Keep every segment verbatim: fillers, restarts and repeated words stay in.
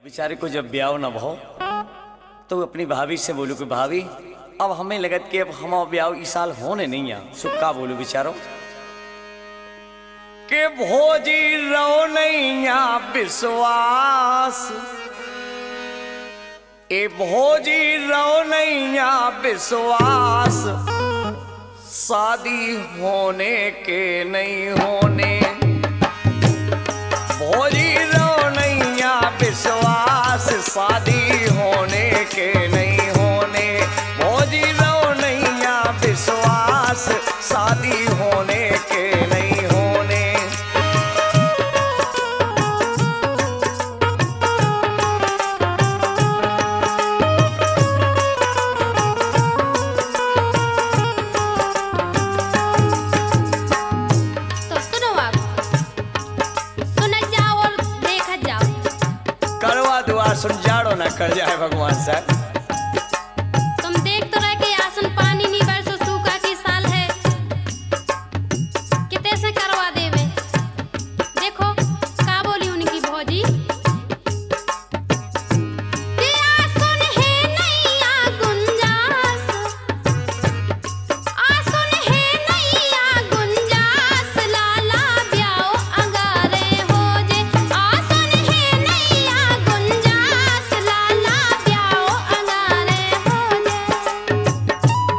बेचारे को जब ब्याह न हो तो अपनी भाभी से बोलू कि भाभी अब हमें लगत कि अब हम ब्याह इस साल होने नहीं आ सुक्का बोलू बेचारो के भोजी रो नहीं आ विश्वास ए भोजी रो नहीं आ विश्वास शादी होने के नहीं होने भोजी रो नहीं आ विश्वास शादी होने के नहीं होने भोजी रो नहीं आ विश्वास शादी होने के नहीं होने तो सुनो आप सुन जाओ और देखा जाओ करवा दुआ सुन जाड़ो ना कर जाए भगवान साहब तुम देख तो रहे कि आसन पानी नहीं बरसो सूखा की साल है कितने से करवा देवे देखो का बोली उनकी भौजी कि आसन है नहीं आ गुंजास आसन है नहीं आ गुंजास लाला ब्याओ अंगारे हो जे आसन है नहीं आ गुंजास लाला ब्याओ अंगारे हो जे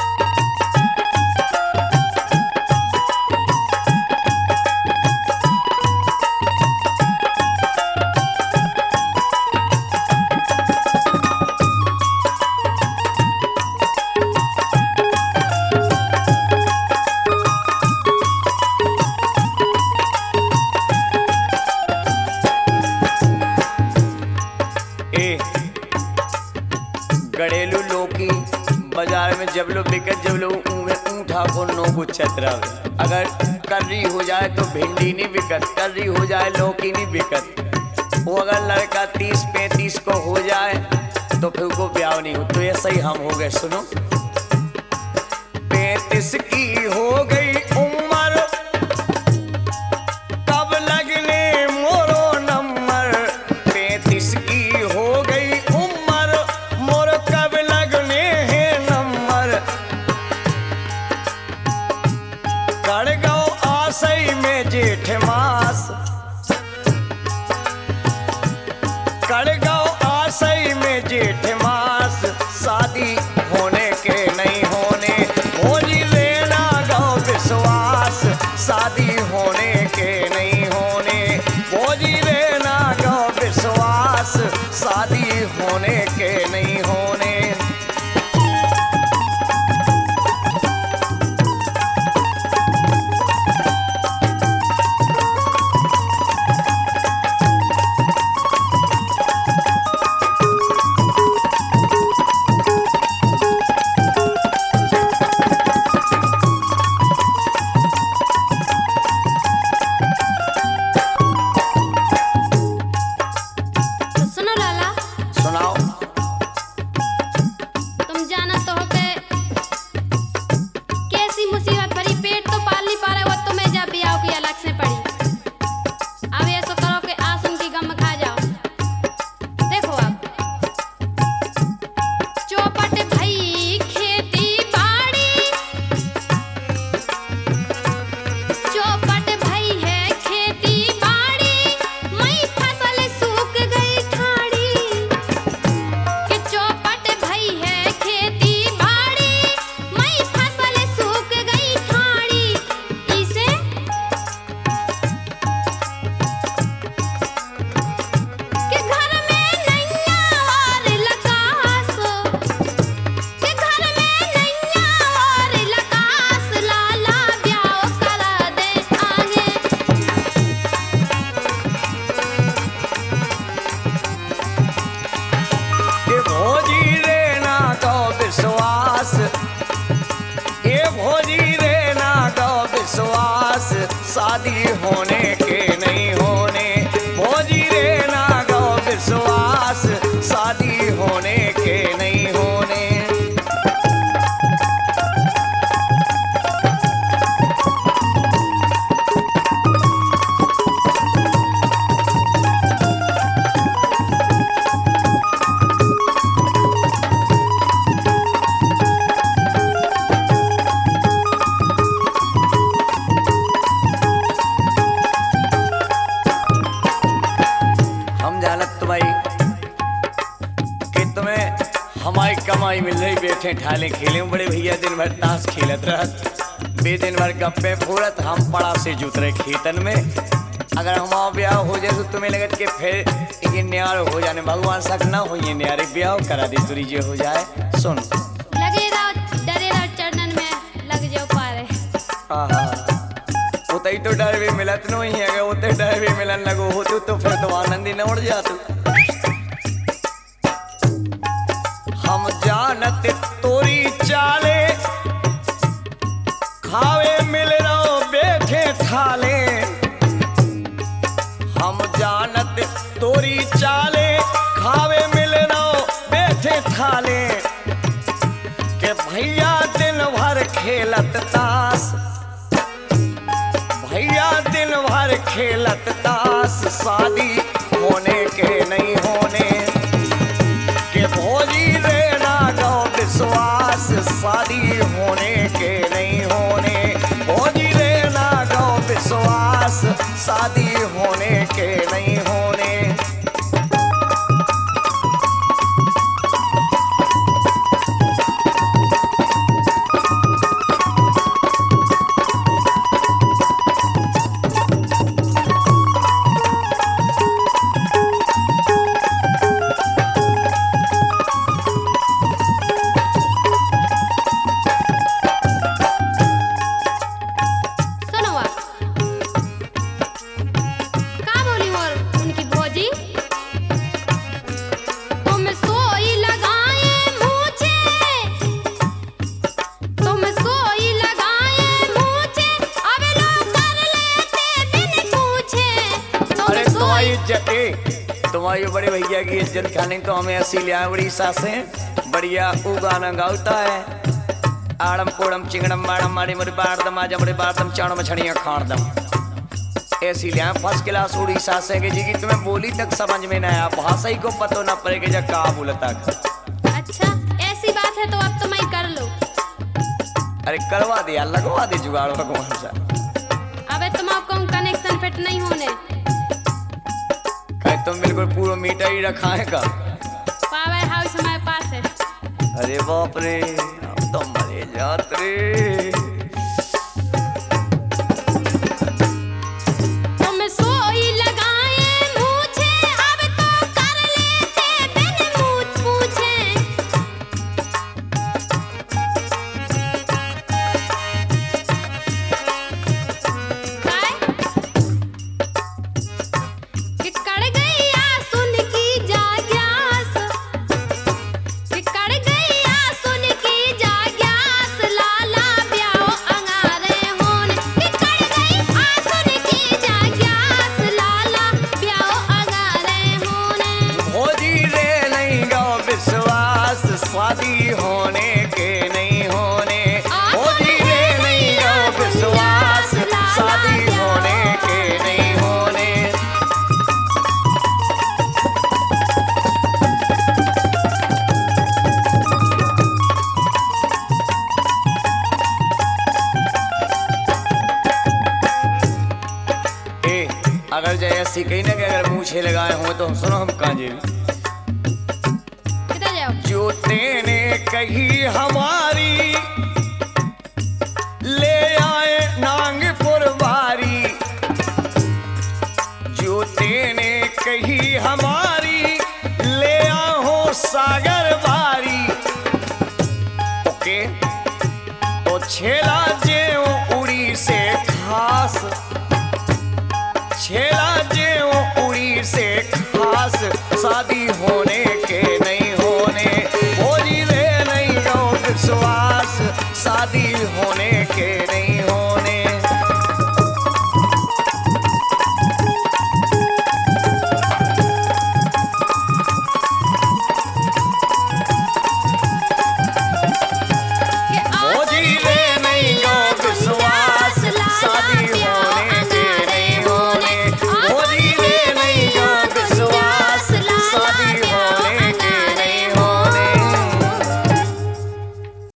ए घरेलू लोकी बाजार में जब लोग बिकत जब लोग ऊँठा को नो को चतरा अगर कर्री हो जाए तो भिंडी नहीं बिकत कर्री हो जाए लौकी नहीं बिकत वो अगर लड़का तीस पैंतीस को हो जाए तो फिर को ब्याह नहीं हो तो ऐसा ही हम हो गए सुनो पैंतीस की हो गई उम्र कब लगने मोरो नंबर पैंतीस की हो गई उम्र मोर कब लगने हैं नंबर कड़ गौ आसई में जेठ मास कड़ गौ आसई में जेठ मास शादी होने के नहीं होने भोजी लेना गौ विश्वास शादी होने के नहीं होने भोजी लेना गौ विश्वास शादी होने के नहीं होने तो सुनो लाला सुनाओ तुम जाना तो हो के कैसी मुसीबत भरी पेट तो पाल नहीं पा रहे वो तुम्हें जब ब्याह की अलग से पड़ी अब ऐसा करो कि आसन की गम खा जाओ देखो अब चौपट भई खेती बाड़ी चौपट भई है खेती बाड़ी मई फसल सूख गई ठाड़ी कि चौपट भई है खेती बाड़ी मई फसल सूख गई ठाड़ी इसे कि घर में नैया और लकास कि घर में नैया और लकास लाला ब्याह करा दे आगे ये भोजी रेना का विश्वास ये भोजी रेना का विश्वास शादी होने के नहीं होने भोजी रेना का विश्वास शादी होने के नहीं होने हम जानत तुम्हारी कि तुम्हें हमारी कमाई मिल रही, बैठे ठाले खेले बड़े भैया दिन भर ताश खेलत रहत, बे दिन भर गप्पे फूरत, हम पड़ा से जुत रहे खेतन में। अगर हमारा ब्याह हो जाए तो तुम्हें लगत कि फिर ये न्यार हो जाने, भगवान सक ना हो ये न्यारे ब्याह करा दे तुरी जे हो जाए। सुन लगे रहो डरे रहो चरणन में लग जाओ पारे। आहा उतई तो डर भी मिलत नहीं है, अगर उतई डर भी मिलन लगो हो तो, तो फिर तो आनंद ही न उड़ जातू। हम जानत तोरी चाले खावे मिल रहो बैठे थाले, हम जानत तोरी चाले खावे मिल रहो बैठे थाले, के भैया दिन भर खेलत ताश, भैया दिन भर खेलत ताश, शादी होने के नहीं होने के भोजी रे ना गो विश्वास, शादी होने के नहीं होने भोजी रे ना गो विश्वास, शादी होने के नहीं होने। तुम्हारी बड़े भैया की इज्जत खाने तो हमें ऐसी लिया बड़ी सासें बढ़िया ऊ गाना गाता है, आड़म कोड़म चिंगड़म माड़म मारी मरी बाड़ दम आजा मरी बाड़ दम चाण मछड़ियाँ खाड़ दम, ऐसी लिया फर्स्ट क्लास उड़ी सासें की जी की तुम्हें बोली तक समझ में ना आया, भाषा ही को पतो ना पड़े कि जब कहा बोलता। अच्छा ऐसी बात है तो अब तुम ही कर लो। अरे करवा दिया लगवा दे जुगाड़ भगवान सा। अबे तुम आपको कनेक्शन फिट नहीं होने, तुम बिल्कुल पूरा मीटर ही रखा है का? पावर हाउस हमारे पास है। अरे बाप रे हम तो मरे जात रे। तुम सोई लगाए मूछे अब तो कर लेते बिन मूछ पूछे, शादी होने के नहीं होने भोजी रे नहीं गो विश्वास, शादी होने के नहीं होने। ए अगर जय ऐसी कही ना कि अगर मूछे लगाए हो तो हम सुनो हम कांजे जो तेने कही हमारी ले आए नांगपुर बारी, जो तेने कही हमारी ले आओ सागर बारी। ओके तो छेला